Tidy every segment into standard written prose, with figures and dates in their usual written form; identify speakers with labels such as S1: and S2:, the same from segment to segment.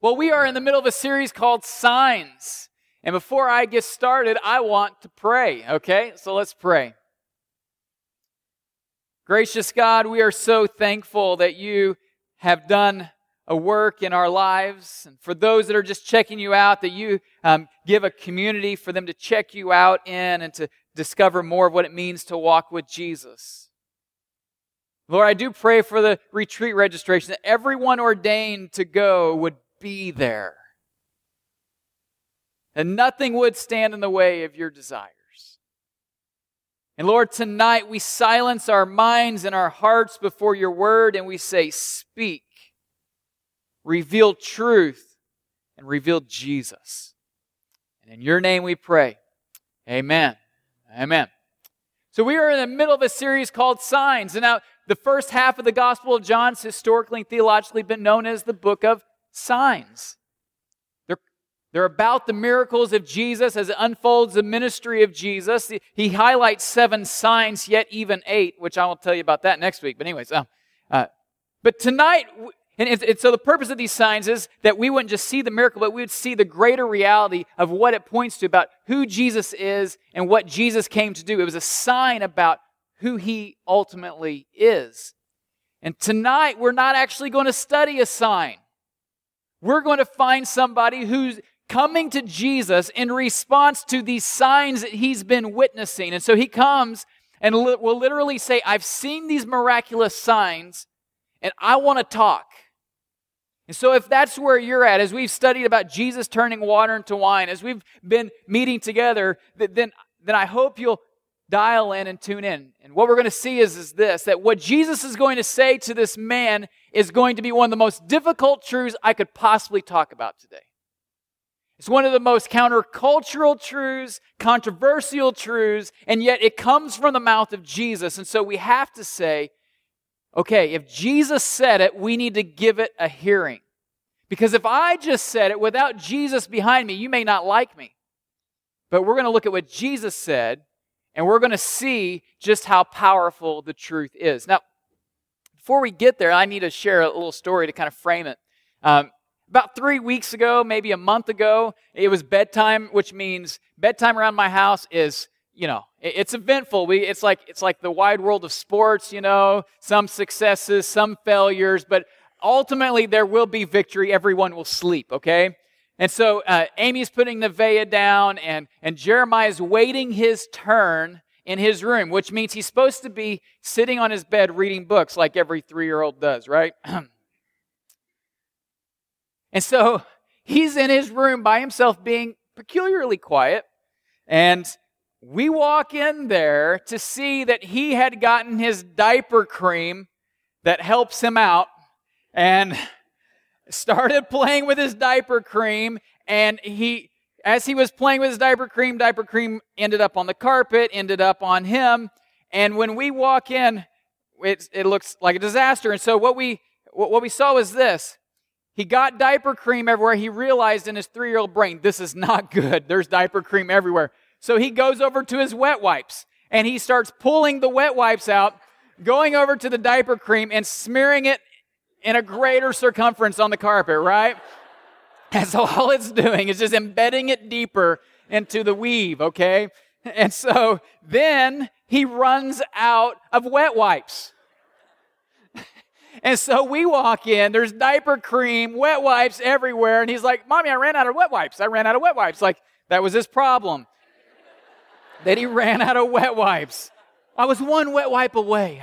S1: Well, we are in the middle of a series called Signs. And before I get started, I want to pray, okay? So let's pray. Gracious God, we are so thankful that you have done a work in our lives. And for those that are just checking you out, that you give a community for them to check you out in and to discover more of what it means to walk with Jesus. Lord, I do pray for the retreat registration, that everyone ordained to go would be there. And nothing would stand in the way of your desires. And Lord, tonight we silence our minds and our hearts before your word and we say, speak, reveal truth, and reveal Jesus. And in your name we pray. Amen. Amen. So we are in the middle of a series called Signs. And now the first half of the Gospel of John has historically and theologically been known as the book of signs. They're about the miracles of Jesus as it unfolds the ministry of Jesus. He highlights 7 signs, yet even 8, which I will tell you about that next week. But anyways, but tonight, and so the purpose of these signs is that we wouldn't just see the miracle, but we would see the greater reality of what it points to about who Jesus is and what Jesus came to do. It was a sign about who he ultimately is. And tonight, we're not actually going to study a sign. We're going to find somebody who's coming to Jesus in response to these signs that he's been witnessing. And so he comes and will literally say, I've seen these miraculous signs and I want to talk. And so if that's where you're at, as we've studied about Jesus turning water into wine, as we've been meeting together, then I hope you'll dial in and tune in. And what we're going to see is this, that what Jesus is going to say to this man is going to be one of the most difficult truths I could possibly talk about today. It's one of the most countercultural truths, controversial truths, and yet it comes from the mouth of Jesus. And so we have to say, okay, if Jesus said it, we need to give it a hearing. Because if I just said it without Jesus behind me, you may not like me. But we're going to look at what Jesus said, and we're going to see just how powerful the truth is. Now, before we get there, I need to share a little story to kind of frame it. About 3 weeks ago, maybe a month ago, it was bedtime, which means bedtime around my house is, it's eventful. It's like the wide world of sports, some successes, some failures, but ultimately there will be victory. Everyone will sleep, okay? And so Amy's putting Nevaeh down, and Jeremiah's waiting his turn in his room, which means he's supposed to be sitting on his bed reading books like every 3-year-old does, right? And so he's in his room by himself being peculiarly quiet, and we walk in there to see that he had gotten his diaper cream that helps him out and started playing with his diaper cream, and as he was playing with his diaper cream ended up on the carpet, ended up on him, and when we walk in, it looks like a disaster. And so what we saw was this. He got diaper cream everywhere. He realized in his 3-year-old brain, this is not good. There's diaper cream everywhere. So he goes over to his wet wipes, and he starts pulling the wet wipes out, going over to the diaper cream and smearing it in a greater circumference on the carpet, right? And so all it's doing is just embedding it deeper into the weave, okay? And so then he runs out of wet wipes. And so we walk in, there's diaper cream, wet wipes everywhere, and he's like, Mommy, I ran out of wet wipes. Like, that was his problem, that he ran out of wet wipes. I was one wet wipe away.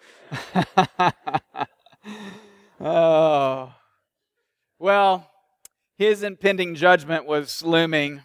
S1: Oh. Well, his impending judgment was looming.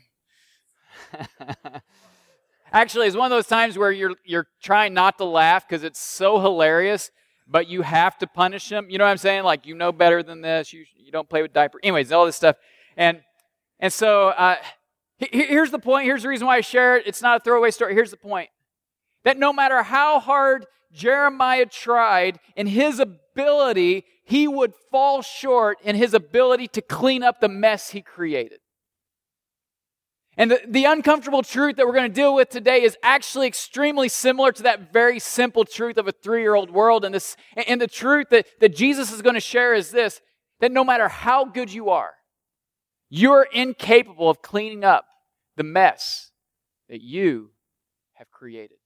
S1: Actually, it's one of those times where you're trying not to laugh because it's so hilarious, but you have to punish him. You know what I'm saying? Like, you know better than this. You don't play with diaper. Anyways, all this stuff. And so here's the point. Here's the reason why I share it. It's not a throwaway story. Here's the point. That no matter how hard Jeremiah tried in his ability, he would fall short in his ability to clean up the mess he created. And the uncomfortable truth that we're going to deal with today is actually extremely similar to that very simple truth of a 3-year-old world. And the truth that Jesus is going to share is this, that no matter how good you are, You're incapable of cleaning up the mess that you have created.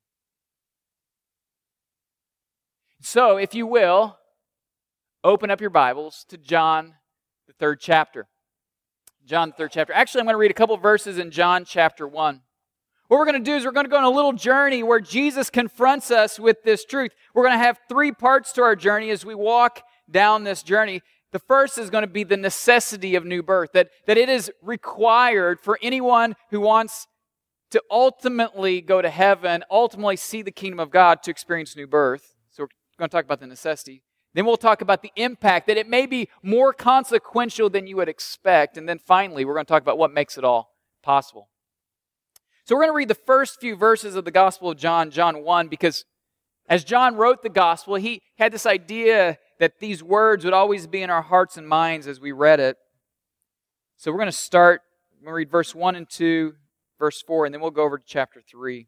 S1: So, if you will, open up your Bibles to John, the 3rd chapter. John, the 3rd chapter. Actually, I'm going to read a couple verses in John chapter 1. What we're going to do is we're going to go on a little journey where Jesus confronts us with this truth. We're going to have 3 parts to our journey as we walk down this journey. The first is going to be the necessity of new birth, that it is required for anyone who wants to ultimately go to heaven, ultimately see the kingdom of God, to experience new birth. So we're going to talk about the necessity. Then we'll talk about the impact, that it may be more consequential than you would expect. And then finally, we're going to talk about what makes it all possible. So we're going to read the first few verses of the Gospel of John, John 1, because as John wrote the Gospel, he had this idea that these words would always be in our hearts and minds as we read it. So we're going to read verse 1 and 2, verse 4, and then we'll go over to chapter 3.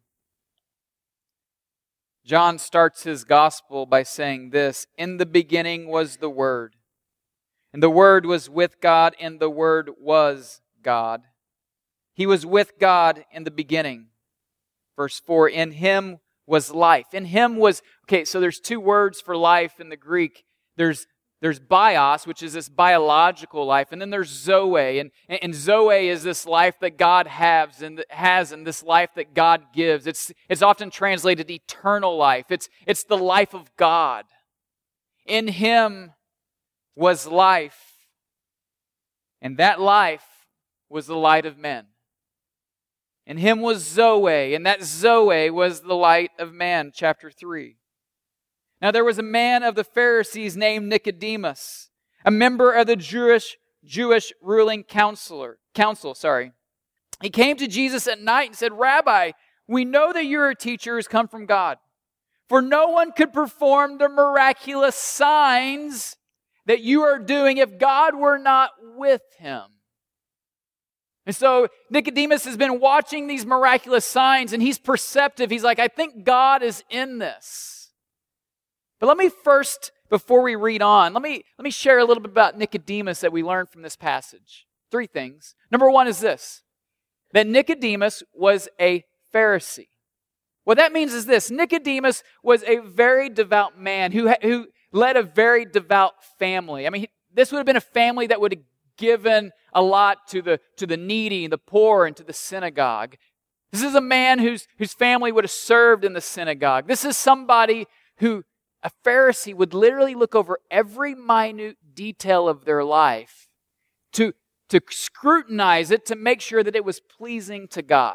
S1: John starts his Gospel by saying this: "In the beginning was the Word, and the Word was with God, and the Word was God. He was with God in the beginning." Verse 4, "In Him was life." In Him was, okay, so there's 2 words for life in the Greek. There's bios, which is this biological life, and then there's zoe. And zoe is this life that God has, and this life that God gives. It's often translated eternal life. It's the life of God. In Him was life, and that life was the light of men. In Him was Zoe, and that Zoe was the light of man. Chapter 3. Now there was a man of the Pharisees named Nicodemus, a member of the Jewish ruling council. He came to Jesus at night and said, "Rabbi, we know that you're a teacher who's come from God. For no one could perform the miraculous signs that you are doing if God were not with him." And so Nicodemus has been watching these miraculous signs, and he's perceptive. He's like, I think God is in this. But let me first, before we read on, let me share a little bit about Nicodemus that we learned from this passage. 3 things. Number 1 is this: that Nicodemus was a Pharisee. What that means is this: Nicodemus was a very devout man who led a very devout family. I mean, this would have been a family that would have given a lot to the needy and the poor and to the synagogue. This is a man whose family would have served in the synagogue. This is somebody who, a Pharisee, would literally look over every minute detail of their life to scrutinize it, to make sure that it was pleasing to God.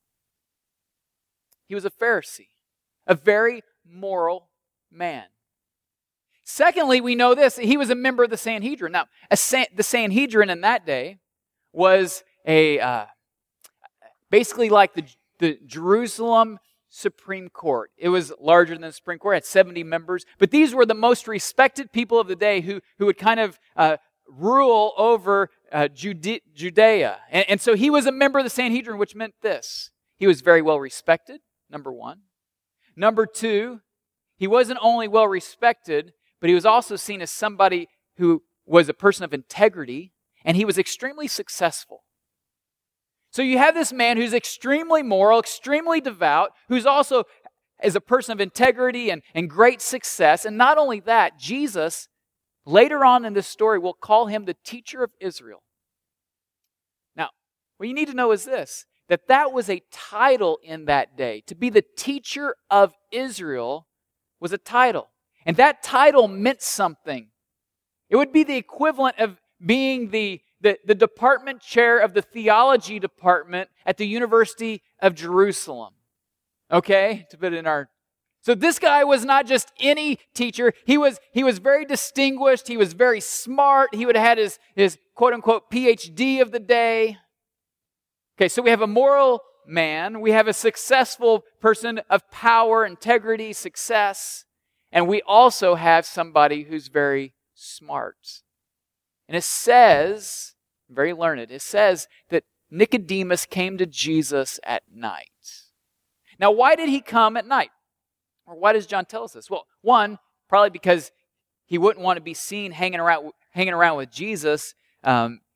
S1: He was a Pharisee, a very moral man. Secondly, we know this: he was a member of the Sanhedrin. Now, the Sanhedrin in that day was basically like the Jerusalem Supreme Court. It was larger than the Supreme Court. It had 70 members. But these were the most respected people of the day who would kind of rule over Judea. And so he was a member of the Sanhedrin, which meant this: he was very well respected, number 1. Number 2, he wasn't only well respected, but he was also seen as somebody who was a person of integrity, and he was extremely successful. So you have this man who's extremely moral, extremely devout, who's also is a person of integrity and great success. And not only that, Jesus, later on in this story, will call him the teacher of Israel. Now, what you need to know is this: that was a title in that day. To be the teacher of Israel was a title. And that title meant something. It would be the equivalent of being the department chair of the theology department at the University of Jerusalem. Okay? To put it in our... So this guy was not just any teacher. He was very distinguished. He was very smart. He would have had his quote-unquote PhD of the day. Okay, so we have a moral man. We have a successful person of power, integrity, success. And we also have somebody who's very smart. And it says, very learned, it says that Nicodemus came to Jesus at night. Now, why did he come at night? Or why does John tell us this? Well, 1, probably because he wouldn't want to be seen hanging around with Jesus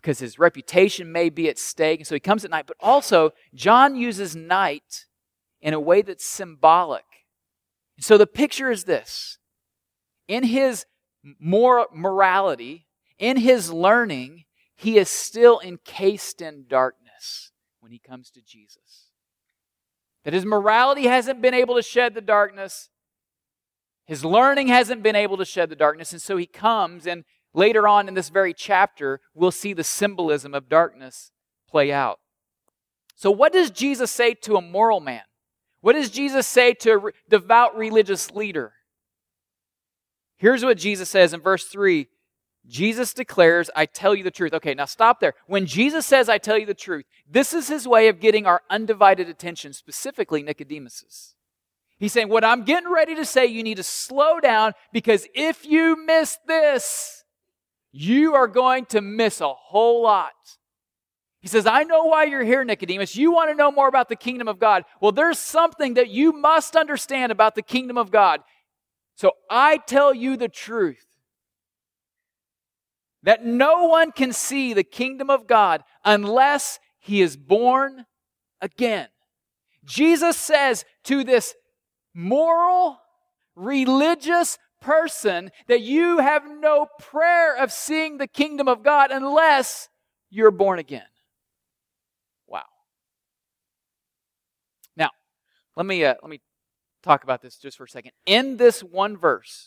S1: because his reputation may be at stake. And so he comes at night. But also, John uses night in a way that's symbolic. So the picture is this. In his morality, in his learning, he is still encased in darkness when he comes to Jesus. That his morality hasn't been able to shed the darkness. His learning hasn't been able to shed the darkness. And so he comes, and later on in this very chapter, we'll see the symbolism of darkness play out. So what does Jesus say to a moral man? What does Jesus say to a devout religious leader? Here's what Jesus says in verse 3. Jesus declares, I tell you the truth. Okay, now stop there. When Jesus says, I tell you the truth, this is his way of getting our undivided attention, specifically Nicodemus's. He's saying, what I'm getting ready to say, you need to slow down, because if you miss this, you are going to miss a whole lot. He says, I know why you're here, Nicodemus. You want to know more about the kingdom of God. Well, there's something that you must understand about the kingdom of God. So I tell you the truth, that no one can see the kingdom of God unless he is born again. Jesus says to this moral, religious person that you have no prayer of seeing the kingdom of God unless you're born again. Wow. Now, let me talk about this just for a second. In this one verse,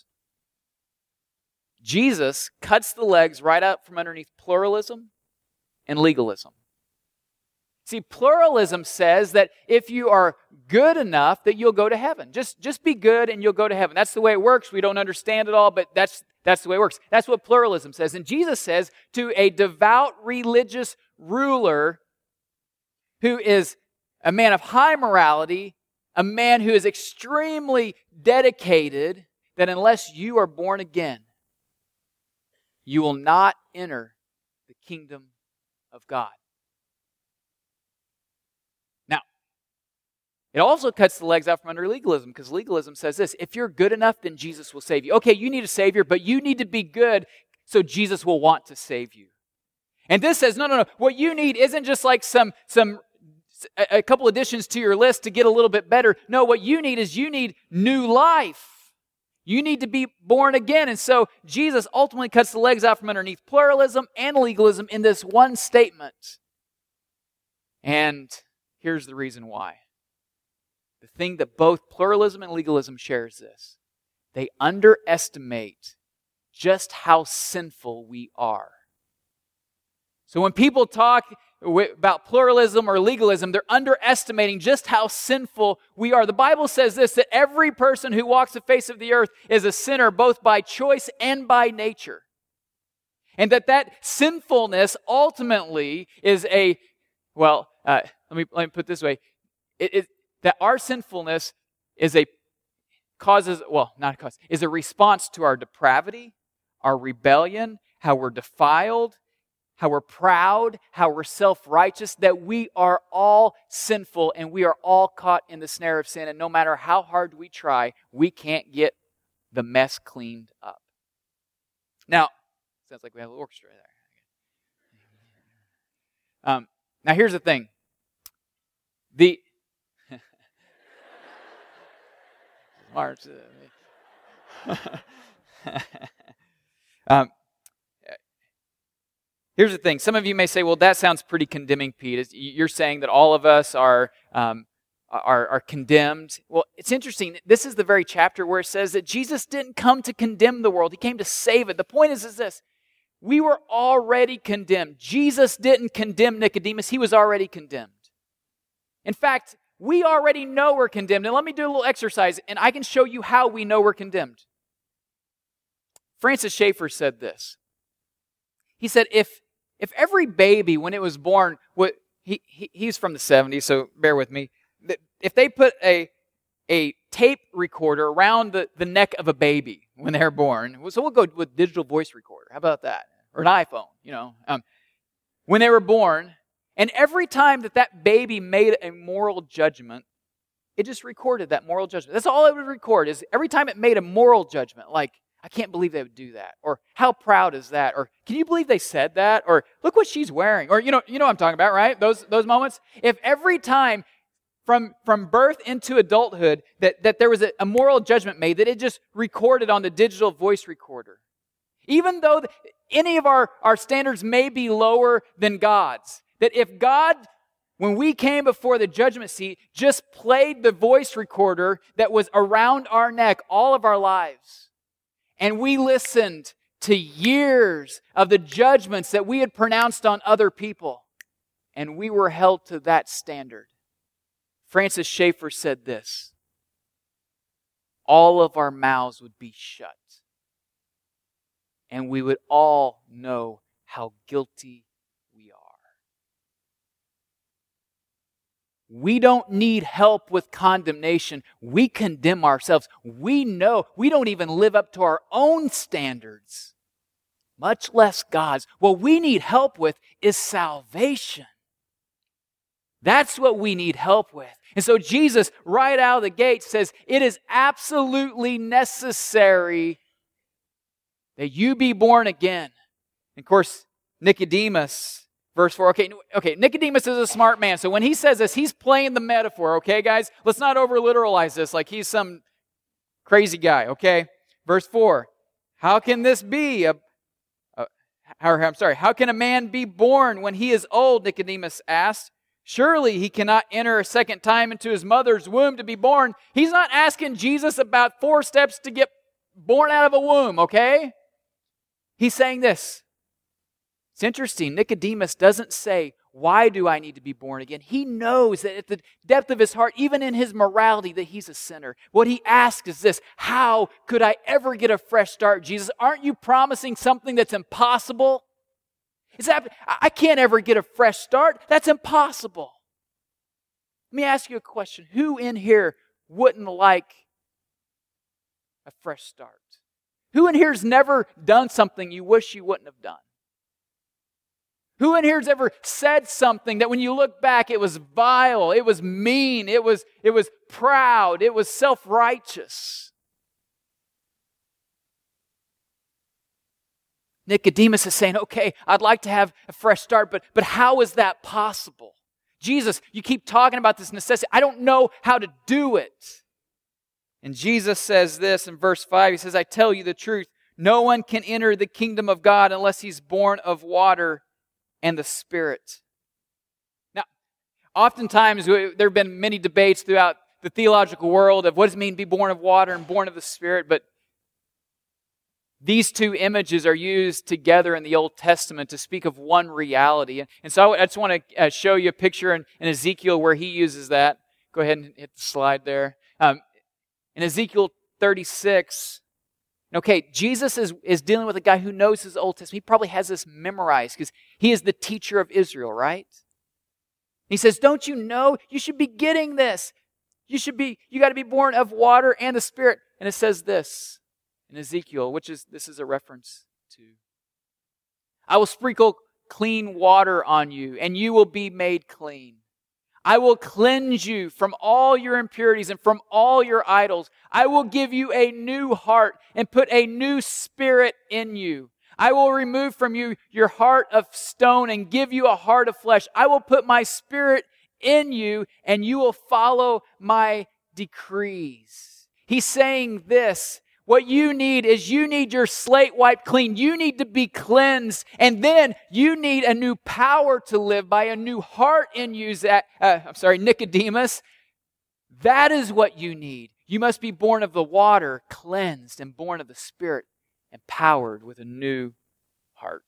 S1: Jesus cuts the legs right out from underneath pluralism and legalism. See, pluralism says that if you are good enough, that you'll go to heaven. Just be good and you'll go to heaven. That's the way it works. We don't understand it all, but that's the way it works. That's what pluralism says. And Jesus says to a devout religious ruler who is a man of high morality, a man who is extremely dedicated, that unless you are born again, you will not enter the kingdom of God. Now, it also cuts the legs out from under legalism, because legalism says this: if you're good enough, then Jesus will save you. Okay, you need a Savior, but you need to be good so Jesus will want to save you. And this says, no. What you need isn't just like a couple additions to your list to get a little bit better. No, what you need is you need new life. You need to be born again. And so Jesus ultimately cuts the legs out from underneath pluralism and legalism in this one statement. And here's the reason why. The thing that both pluralism and legalism share is this: they underestimate just how sinful we are. So when people talk about pluralism or legalism, they're underestimating just how sinful we are. The Bible says this, that every person who walks the face of the earth is a sinner, both by choice and by nature. And that sinfulness ultimately is let me put it this way, that our sinfulness is a response to our depravity, our rebellion, how we're defiled, how we're proud, how we're self-righteous, that we are all sinful and we are all caught in the snare of sin. And no matter how hard we try, we can't get the mess cleaned up. Now, sounds like we have an orchestra there. Now here's the thing. Here's the thing. Some of you may say, well, that sounds pretty condemning, Pete. You're saying that all of us are condemned. Well, it's interesting. This is the very chapter where it says that Jesus didn't come to condemn the world. He came to save it. The point is this. We were already condemned. Jesus didn't condemn Nicodemus. He was already condemned. In fact, we already know we're condemned. And let me do a little exercise, and I can show you how we know we're condemned. Francis Schaeffer said this. He said, if every baby, when it was born, he's from the 70s, so bear with me. If they put a tape recorder around the neck of a baby when they're born, so we'll go with digital voice recorder. How about that? Or an iPhone, when they were born, and every time that baby made a moral judgment, it just recorded that moral judgment. That's all it would record, is every time it made a moral judgment, like, I can't believe they would do that. Or how proud is that? Or can you believe they said that? Or look what she's wearing. Or you know what I'm talking about, right? Those moments. If every time from birth into adulthood that there was a moral judgment made, that it just recorded on the digital voice recorder. Even though any of our standards may be lower than God's, that if God, when we came before the judgment seat, just played the voice recorder that was around our neck all of our lives, and we listened to years of the judgments that we had pronounced on other people, and we were held to that standard. Francis Schaeffer said this: all of our mouths would be shut, and we would all know how guilty we are. We don't need help with condemnation. We condemn ourselves. We know we don't even live up to our own standards, much less God's. What we need help with is salvation. That's what we need help with. And so Jesus, right out of the gate, says it is absolutely necessary that you be born again. And of course, Nicodemus, verse 4. Okay, Nicodemus is a smart man. So when he says this, he's playing the metaphor, okay, guys? Let's not over-literalize this like he's some crazy guy, okay? Verse 4. How can this be? How can a man be born when he is old? Nicodemus asked. Surely he cannot enter a second time into his mother's womb to be born. He's not asking Jesus about 4 steps to get born out of a womb, okay? He's saying this. It's interesting. Nicodemus doesn't say, why do I need to be born again? He knows that at the depth of his heart, even in his morality, that he's a sinner. What he asks is this: how could I ever get a fresh start, Jesus? Aren't you promising something that's impossible? I can't ever get a fresh start. That's impossible. Let me ask you a question. Who in here wouldn't like a fresh start? Who in here has never done something you wish you wouldn't have done? Who in here has ever said something that when you look back, it was vile, it was mean, it was proud, it was self-righteous? Nicodemus is saying, okay, I'd like to have a fresh start, but how is that possible? Jesus, you keep talking about this necessity. I don't know how to do it. And Jesus says this in verse 5. He says, I tell you the truth, no one can enter the kingdom of God unless he's born of water and the Spirit. Now, oftentimes there have been many debates throughout the theological world of what does it mean to be born of water and born of the Spirit, but these two images are used together in the Old Testament to speak of one reality. And so I just want to show you a picture in Ezekiel where he uses that. Go ahead and hit the slide there. In Ezekiel 36, okay, Jesus is dealing with a guy who knows his Old Testament. He probably has this memorized because he is the teacher of Israel, right? He says, don't you know? You should be getting this. You got to be born of water and the Spirit. And it says this in Ezekiel, this is a reference to, I will sprinkle clean water on you, and you will be made clean. I will cleanse you from all your impurities and from all your idols. I will give you a new heart and put a new spirit in you. I will remove from you your heart of stone and give you a heart of flesh. I will put my spirit in you, and you will follow my decrees. He's saying this. What you need is your slate wiped clean. You need to be cleansed. And then you need a new power to live by, a new heart in you, Nicodemus. That is what you need. You must be born of the water, cleansed, and born of the Spirit, empowered with a new heart.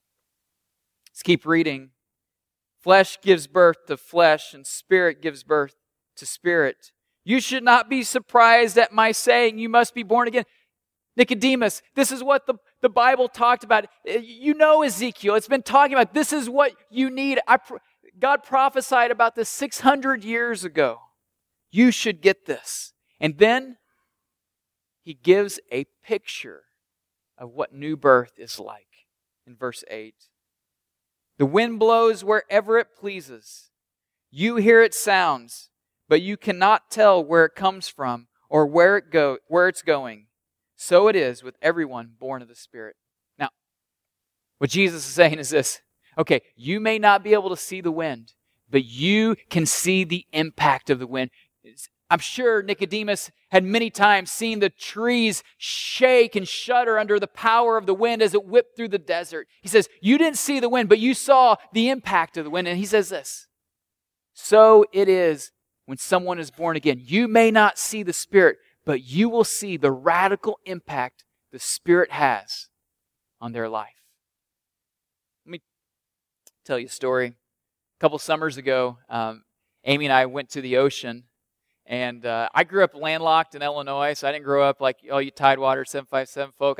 S1: Let's keep reading. Flesh gives birth to flesh, and spirit gives birth to spirit. You should not be surprised at my saying, you must be born again. Nicodemus, this is what the Bible talked about. You know Ezekiel. It's been talking about this is what you need. God prophesied about this 600 years ago. You should get this. And then he gives a picture of what new birth is like in verse 8. The wind blows wherever it pleases. You hear its sounds, but you cannot tell where it comes from or where it's going. so it is with everyone born of the Spirit. Now, what Jesus is saying is this. Okay, you may not be able to see the wind, but you can see the impact of the wind. I'm sure Nicodemus had many times seen the trees shake and shudder under the power of the wind as it whipped through the desert. He says, you didn't see the wind, but you saw the impact of the wind. And he says this, so it is when someone is born again. You may not see the Spirit, but you will see the radical impact the Spirit has on their life. Let me tell you a story. A couple summers ago, Amy and I went to the ocean. And I grew up landlocked in Illinois, so I didn't grow up like all you Tidewater 757 folk.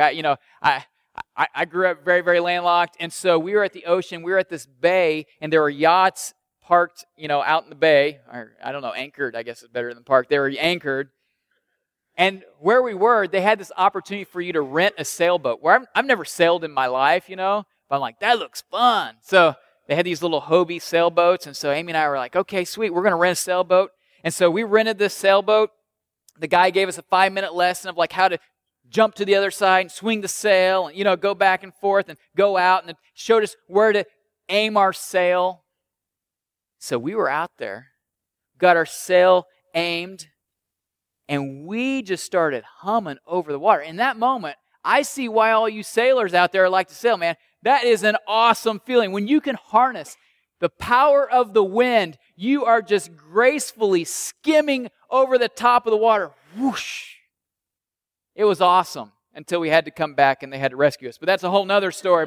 S1: I grew up very, very landlocked, and so we were at the ocean. We were at this bay, and there were yachts parked, out in the bay, or I don't know, anchored. I guess is better than parked. They were anchored, and where we were, they had this opportunity for you to rent a sailboat. Where I've never sailed in my life, but I'm like, that looks fun. So they had these little Hobie sailboats, and so Amy and I were like, okay, sweet, we're going to rent a sailboat. And so we rented this sailboat. The guy gave us a 5-minute lesson of like how to jump to the other side and swing the sail and, go back and forth and go out, and showed us where to aim our sail. So we were out there, got our sail aimed, and we just started humming over the water. In that moment, I see why all you sailors out there like to sail, man. That is an awesome feeling. When you can harness the power of the wind, you are just gracefully skimming over the top of the water. Whoosh! It was awesome until we had to come back and they had to rescue us. But that's a whole nother story,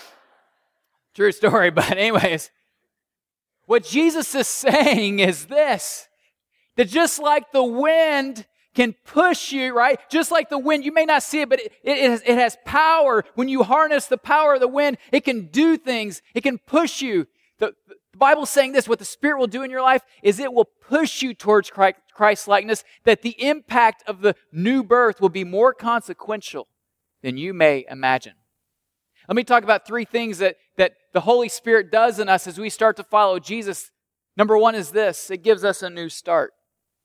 S1: true story. But anyways, what Jesus is saying is this, that just like the wind can push you, right? Just like the wind, you may not see it, but it has power. When you harness the power of the wind, it can do things. It can push you. The Bible's saying this, what the Spirit will do in your life is it will push you towards Christ-likeness, that the impact of the new birth will be more consequential than you may imagine. Let me talk about 3 things that the Holy Spirit does in us as we start to follow Jesus. Number 1 is this, it gives us a new start.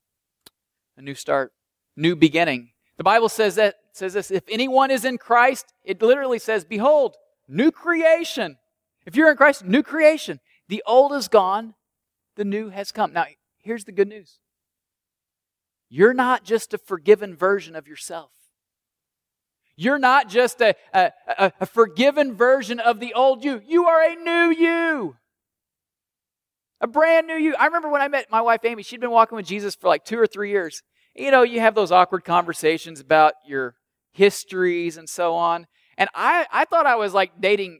S1: A new start, new beginning. The Bible says this, if anyone is in Christ, it literally says, behold, new creation. If you're in Christ, new creation. The old is gone, the new has come. Now, here's the good news. You're not just a forgiven version of yourself. You're not just a forgiven version of the old you. You are a new you. A brand new you. I remember when I met my wife, Amy, she'd been walking with Jesus for like 2 or 3 years. You have those awkward conversations about your histories and so on. And I thought I was like dating,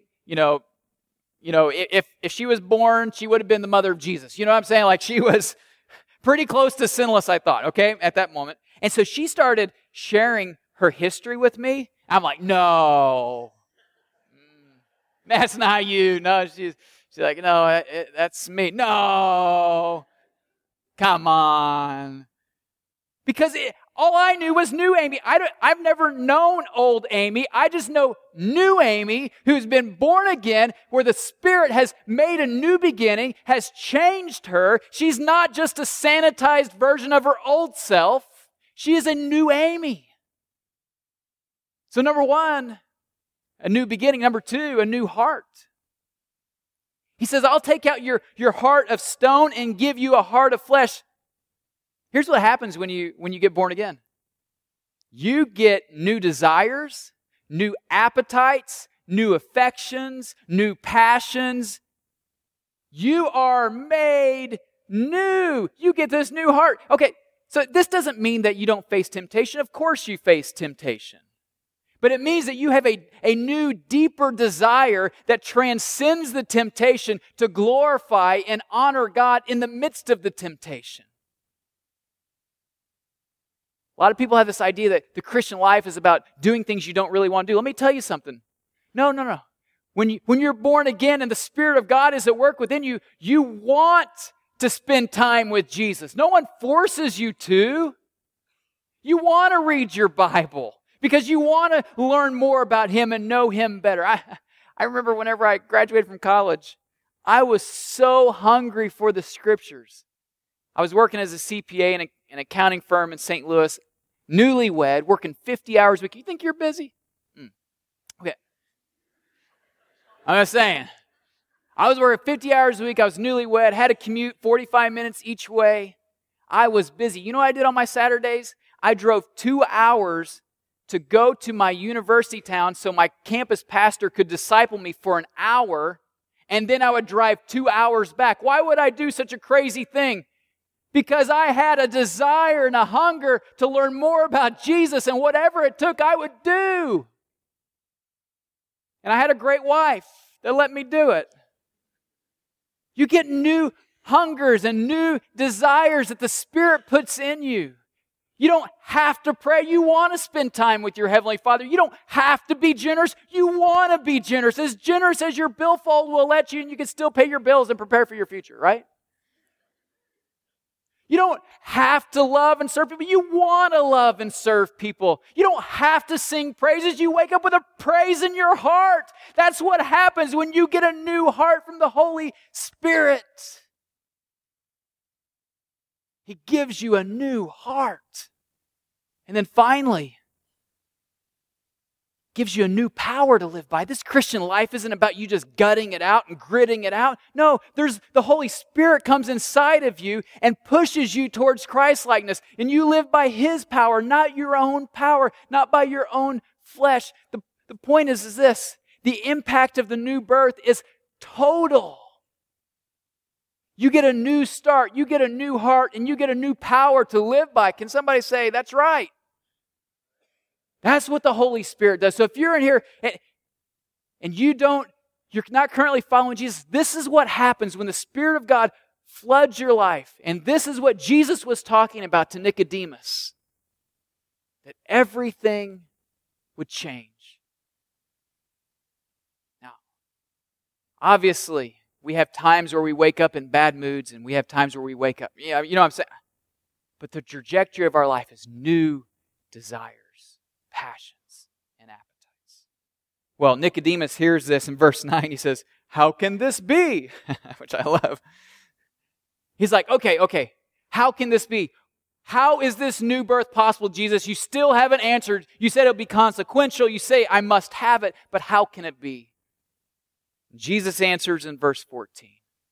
S1: if she was born, she would have been the mother of Jesus. You know what I'm saying? Like she was pretty close to sinless, I thought, okay, at that moment. And so she started sharing her history with me. I'm like, no, that's not you. No, she's like, no, that's me. No, come on. Because all I knew was new Amy. I've never known old Amy. I just know new Amy who's been born again, where the Spirit has made a new beginning, has changed her. She's not just a sanitized version of her old self. She is a new Amy. So number 1, a new beginning. Number 2, a new heart. He says, I'll take out your heart of stone and give you a heart of flesh. Here's what happens when you get born again. You get new desires, new appetites, new affections, new passions. You are made new. You get this new heart. Okay, so this doesn't mean that you don't face temptation. Of course you face temptation. But it means that you have a new, deeper desire that transcends the temptation to glorify and honor God in the midst of the temptation. A lot of people have this idea that the Christian life is about doing things you don't really want to do. Let me tell you something. No. When you're born again and the Spirit of God is at work within you, you want to spend time with Jesus. No one forces you to. You want to read your Bible because you want to learn more about Him and know Him better. I remember whenever I graduated from college, I was so hungry for the Scriptures. I was working as a CPA in an accounting firm in St. Louis, newlywed, working 50 hours a week. You think you're busy? Okay. I'm just saying. I was working 50 hours a week. I was newlywed, had to commute 45 minutes each way. I was busy. You know what I did on my Saturdays? I drove 2 hours to go to my university town so my campus pastor could disciple me for an hour, and then I would drive 2 hours back. Why would I do such a crazy thing? Because I had a desire and a hunger to learn more about Jesus, and whatever it took, I would do. And I had a great wife that let me do it. You get new hungers and new desires that the Spirit puts in you. You don't have to pray. You want to spend time with your Heavenly Father. You don't have to be generous. You want to be generous as your billfold will let you, and you can still pay your bills and prepare for your future, right? You don't have to love and serve people. You want to love and serve people. You don't have to sing praises. You wake up with a praise in your heart. That's what happens when you get a new heart from the Holy Spirit. He gives you a new heart. And then finally, gives you a new power to live by. This Christian life isn't about you just gutting it out and gritting it out. No, the Holy Spirit comes inside of you and pushes you towards Christ-likeness. And you live by His power, not your own power, not by your own flesh. The point is this: the impact of the new birth is total. You get a new start, you get a new heart, and you get a new power to live by. Can somebody say, that's right? That's what the Holy Spirit does. So if you're in here and you're not currently following Jesus, this is what happens when the Spirit of God floods your life. And this is what Jesus was talking about to Nicodemus. That everything would change. Now, obviously, we have times where we wake up in bad moods, and we have times where we wake up, you know what I'm saying? But the trajectory of our life is new desires, passions, and appetites. Well, Nicodemus hears this in verse 9. He says, how can this be? Which I love. He's like, okay, how can this be? How is this new birth possible, Jesus? You still haven't answered. You said it'll be consequential. You say, I must have it, but how can it be? Jesus answers in verse 14.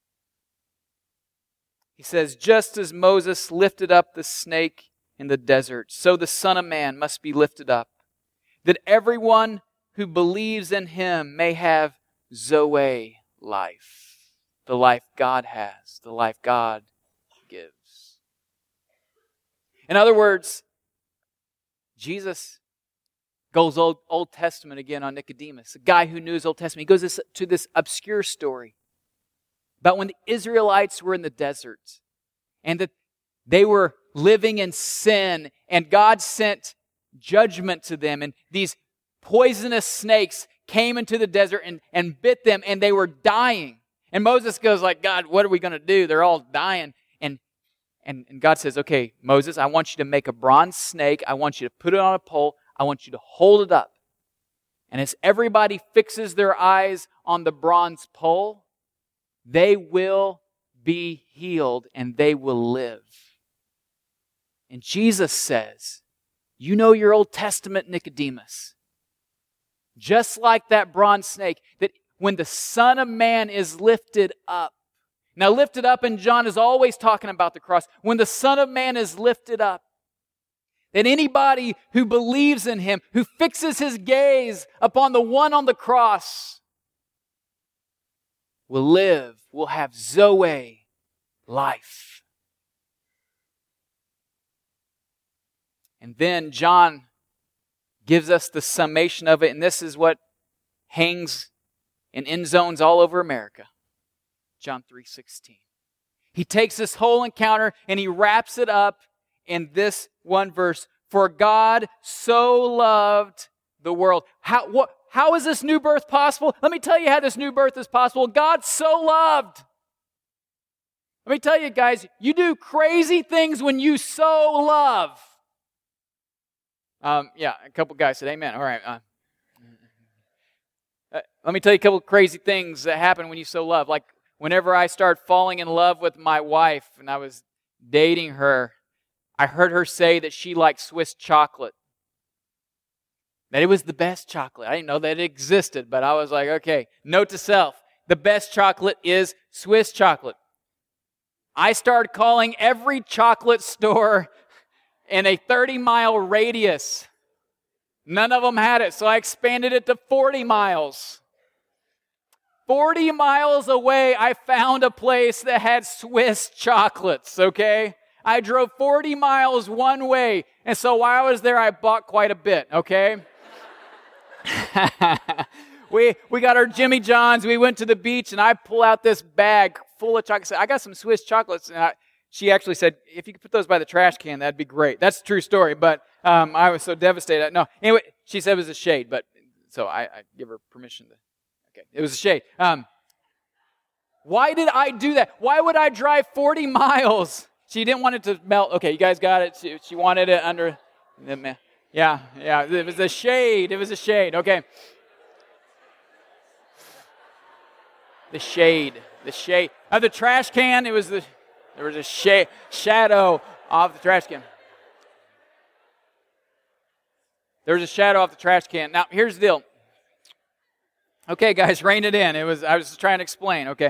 S1: He says, just as Moses lifted up the snake in the desert, so the Son of Man must be lifted up, that everyone who believes in Him may have Zoe life, the life God has, the life God gives. In other words, Jesus goes Old Testament again on Nicodemus, a guy who knew his Old Testament. He goes to this obscure story about when the Israelites were in the desert and that they were living in sin, and God sent judgment to them, and these poisonous snakes came into the desert and bit them, and they were dying. And Moses goes like, God, what are we going to do? They're all dying. And God says, okay, Moses, I want you to make a bronze snake. I want you to put it on a pole. I want you to hold it up. And as everybody fixes their eyes on the bronze pole, they will be healed and they will live. And Jesus says, you know your Old Testament, Nicodemus. Just like that bronze snake, that when the Son of Man is lifted up. Now, lifted up, and John is always talking about the cross. When the Son of Man is lifted up, that anybody who believes in Him, who fixes his gaze upon the one on the cross, will live, will have Zoe life. And then John gives us the summation of it, and this is what hangs in end zones all over America. John 3:16. He takes this whole encounter and he wraps it up in this one verse. For God so loved the world. How is this new birth possible? Let me tell you how this new birth is possible. God so loved. Let me tell you guys, you do crazy things when you so love. A couple guys said amen. All right. Let me tell you a couple crazy things that happen when you so love. Like whenever I start falling in love with my wife and I was dating her, I heard her say that she liked Swiss chocolate. That it was the best chocolate. I didn't know that it existed, but I was like, okay, note to self, the best chocolate is Swiss chocolate. I started calling every chocolate store in a 30-mile radius. None of them had it, so I expanded it to 40 miles. 40 miles away, I found a place that had Swiss chocolates, okay? I drove 40 miles one way, and so while I was there, I bought quite a bit, okay? We got our Jimmy John's, we went to the beach, and I pull out this bag full of chocolate. I got some Swiss chocolates, and she actually said, if you could put those by the trash can, that'd be great. That's a true story, but I was so devastated. No, anyway, she said it was a shade, but so I give her permission to, okay, it was a shade. Why did I do that? Why would I drive 40 miles? She didn't want it to melt. Okay, you guys got it. She wanted it under, yeah, it was a shade. It was a shade, okay. The shade of the trash can. There was a shadow off the trash can. There was a shadow off the trash can. Now, here's the deal. Okay, guys, rein it in. I was just trying to explain, okay.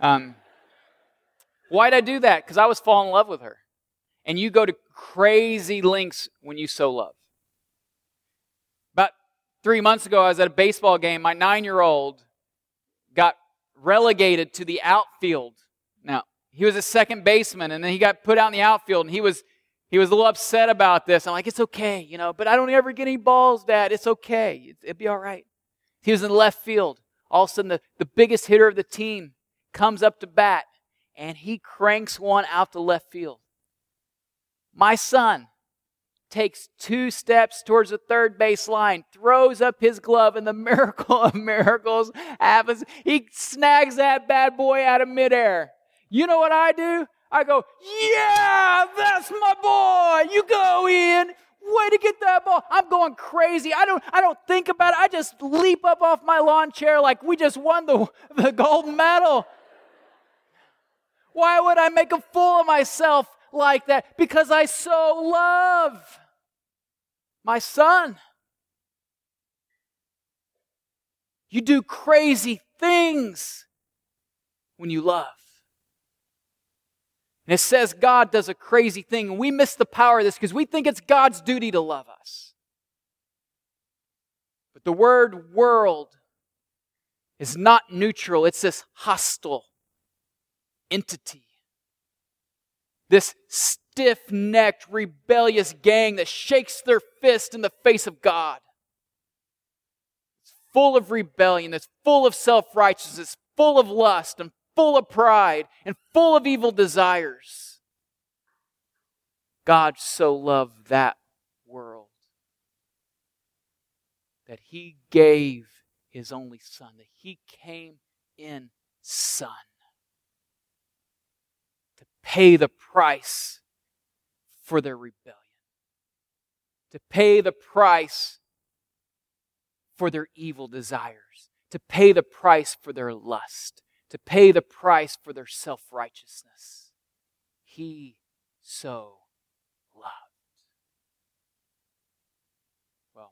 S1: Why'd I do that? Because I was falling in love with her. And you go to crazy lengths when you so love. About 3 months ago, I was at a baseball game. My 9-year-old got relegated to the outfield. Now, he was a second baseman, and then he got put out in the outfield, and he was a little upset about this. I'm like, it's okay, but I don't ever get any balls, Dad. It's okay. It'll be all right. He was in left field. All of a sudden, the biggest hitter of the team comes up to bat, and he cranks one out to left field. My son takes 2 steps towards the third base line, throws up his glove, and the miracle of miracles happens. He snags that bad boy out of midair. You know what I do? I go, yeah, that's my boy. You go in. Way to get that ball. I'm going crazy. I don't think about it. I just leap up off my lawn chair like we just won the gold medal. Why would I make a fool of myself like that? Because I so love my son. You do crazy things when you love. And it says God does a crazy thing, and we miss the power of this because we think it's God's duty to love us. But the word world is not neutral. It's this hostile entity. This stiff-necked, rebellious gang that shakes their fist in the face of God. It's full of rebellion. It's full of self-righteousness, full of lust, and full of pride, and full of evil desires. God so loved that world that He gave His only Son, that He came in Son to pay the price for their rebellion, to pay the price for their evil desires, to pay the price for their lust, to pay the price for their self-righteousness. He so loved. Well,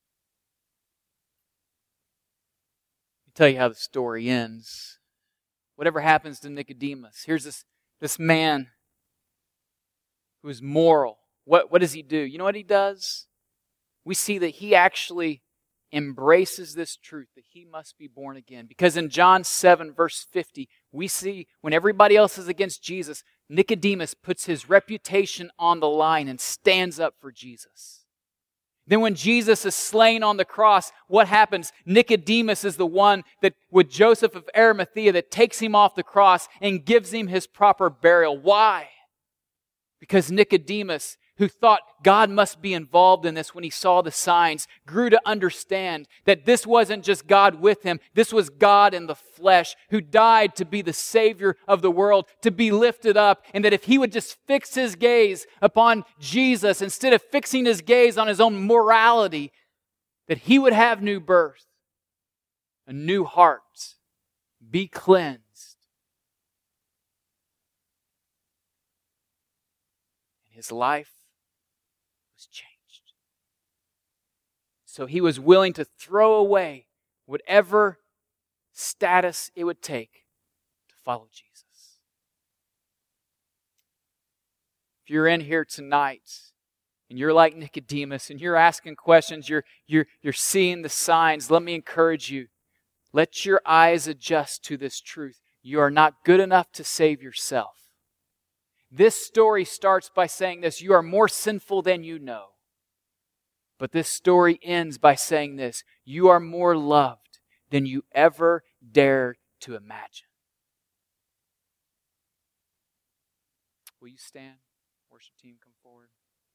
S1: let me tell you how the story ends. Whatever happens to Nicodemus, here's this man who is moral. What does he do? You know what he does? We see that he actually embraces this truth that he must be born again. Because in John 7, verse 50, we see when everybody else is against Jesus, Nicodemus puts his reputation on the line and stands up for Jesus. Then when Jesus is slain on the cross, what happens? Nicodemus is the one that, with Joseph of Arimathea, that takes him off the cross and gives him his proper burial. Why? Because Nicodemus, who thought God must be involved in this when he saw the signs, grew to understand that this wasn't just God with him, this was God in the flesh who died to be the Savior of the world, to be lifted up, and that if he would just fix his gaze upon Jesus instead of fixing his gaze on his own morality, that he would have new birth, a new heart, be cleansed. His life was changed. So he was willing to throw away whatever status it would take to follow Jesus. If you're in here tonight and you're like Nicodemus and you're asking questions, you're seeing the signs, let me encourage you. Let your eyes adjust to this truth. You are not good enough to save yourself. This story starts by saying this: you are more sinful than you know. But this story ends by saying this: you are more loved than you ever dared to imagine. Will you stand? Worship team, come forward.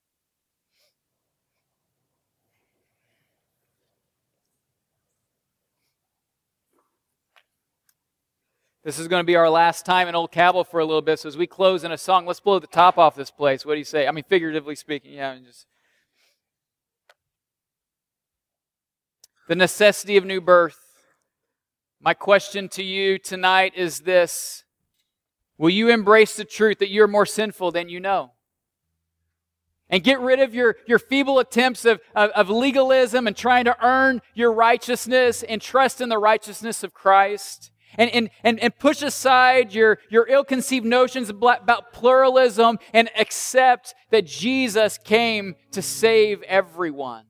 S1: This is going to be our last time in Old Cabell for a little bit. So as we close in a song, let's blow the top off this place. What do you say? I mean, figuratively speaking. Yeah, just the necessity of new birth. My question to you tonight is this: will you embrace the truth that you're more sinful than you know? And get rid of your feeble attempts of legalism and trying to earn your righteousness and trust in the righteousness of Christ. And push aside your ill-conceived notions about pluralism and accept that Jesus came to save everyone.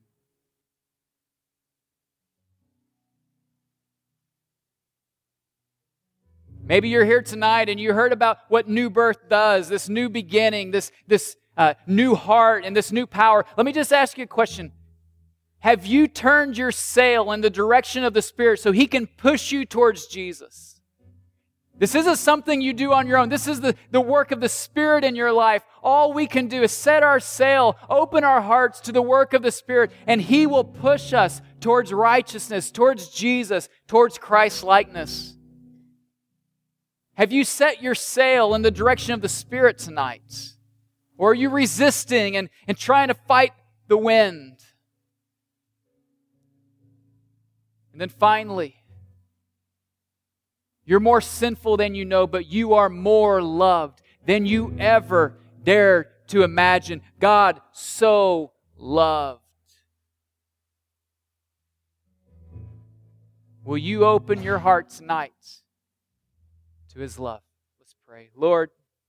S1: Maybe you're here tonight and you heard about what new birth does, this new beginning, this new heart and this new power. Let me just ask you a question. Have you turned your sail in the direction of the Spirit so He can push you towards Jesus? This isn't something you do on your own. This is the work of the Spirit in your life. All we can do is set our sail, open our hearts to the work of the Spirit, and He will push us towards righteousness, towards Jesus, towards Christ-likeness. Have you set your sail in the direction of the Spirit tonight? Or are you resisting and trying to fight the wind? And then finally, you're more sinful than you know, but you are more loved than you ever dared to imagine. God so loved. Will you open your heart tonight to His love? Let's pray. Lord,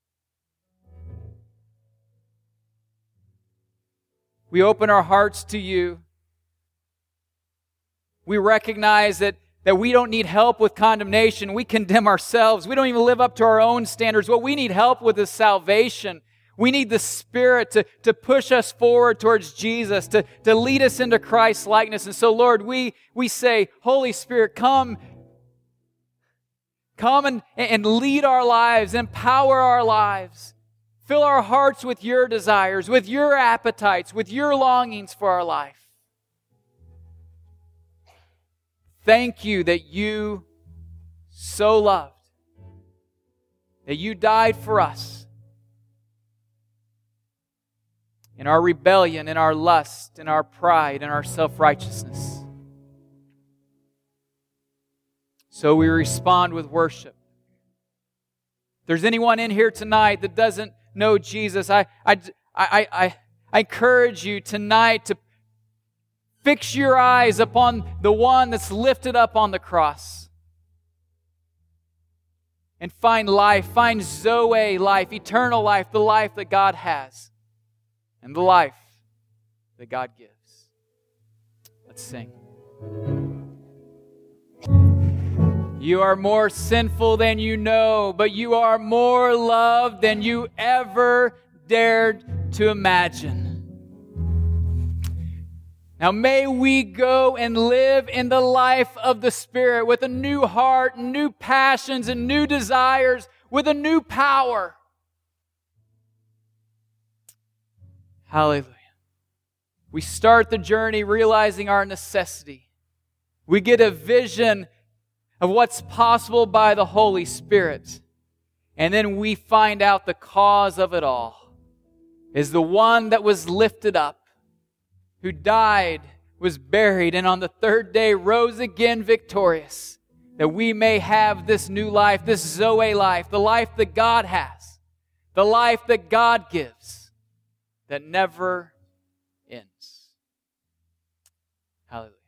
S1: we open our hearts to You. We recognize that we don't need help with condemnation. We condemn ourselves. We don't even live up to our own standards. What we need help with is salvation. We need the Spirit to push us forward towards Jesus, to lead us into Christ's likeness. And so, Lord, we say, Holy Spirit, come and lead our lives, empower our lives. Fill our hearts with Your desires, with Your appetites, with Your longings for our life. Thank You that You so loved, that You died for us in our rebellion, in our lust, in our pride, in our self-righteousness. So we respond with worship. If there's anyone in here tonight that doesn't know Jesus, I encourage you tonight to fix your eyes upon the one that's lifted up on the cross. And find life, find Zoe life, eternal life, the life that God has, and the life that God gives. Let's sing. You are more sinful than you know, but you are more loved than you ever dared to imagine. Now may we go and live in the life of the Spirit with a new heart, new passions, and new desires, with a new power. Hallelujah. We start the journey realizing our necessity. We get a vision of what's possible by the Holy Spirit. And then we find out the cause of it all is the one that was lifted up, who died, was buried, and on the third day rose again victorious, that we may have this new life, this Zoe life, the life that God has, the life that God gives, that never ends. Hallelujah.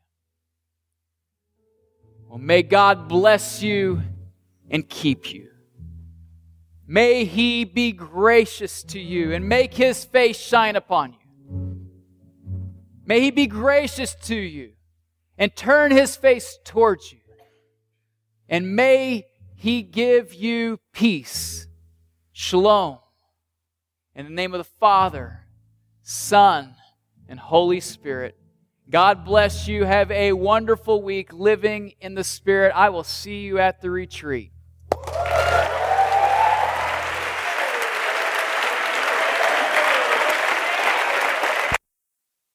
S1: Well, may God bless you and keep you. May He be gracious to you and make His face shine upon you. May He be gracious to you and turn His face towards you. And may He give you peace. Shalom. In the name of the Father, Son, and Holy Spirit. God bless you. Have a wonderful week living in the Spirit. I will see you at the retreat.